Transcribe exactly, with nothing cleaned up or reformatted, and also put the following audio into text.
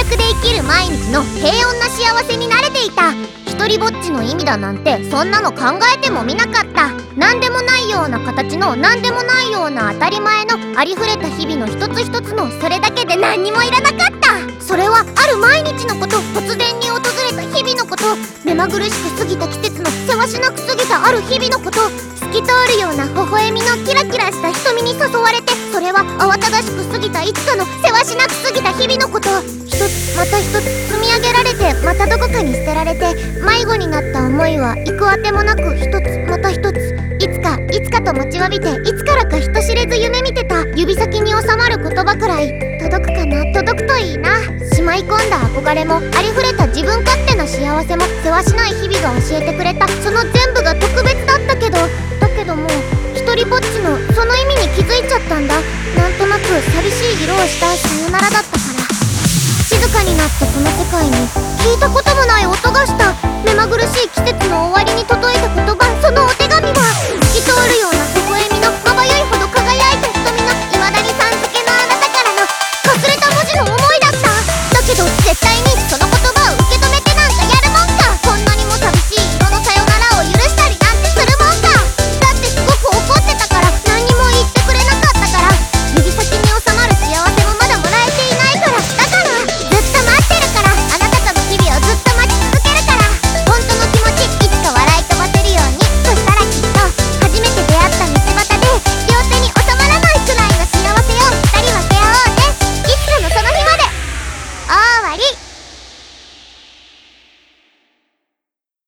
で生きる毎日の平穏な幸せに慣れていた。一人ぼっちの意味だなんてそんなの考えてもみなかった。何でもないような形の何でもないような当たり前のありふれた日々の一つ一つのそれだけで何にもいらなかった。それはある毎日のこと、突然に訪れた日々のこと、目まぐるしく過ぎた季節のせわしなく過ぎたある日々のこと、透き通るような微笑みのキラキラした瞳に誘われて、それは慌ただしく過ぎたいつかのせわしなく過ぎた日々のこと、一つまた一つ積み上げられてまたどこかに捨てられて、迷子になった思いは行くあてもなく一つまた一つ、いつかいつかと待ちわびて、いつからか人知れず夢見てた。指先に収まる言葉くらい届くかな、届くといいな。しまい込んだ憧れもありふれた自分勝手な幸せも、せわしない日々が教えてくれた。その全部が特別だったけど、だけどもう一人ぼっちのその意味に気づいちゃったんだ。なんとなく寂しい色をした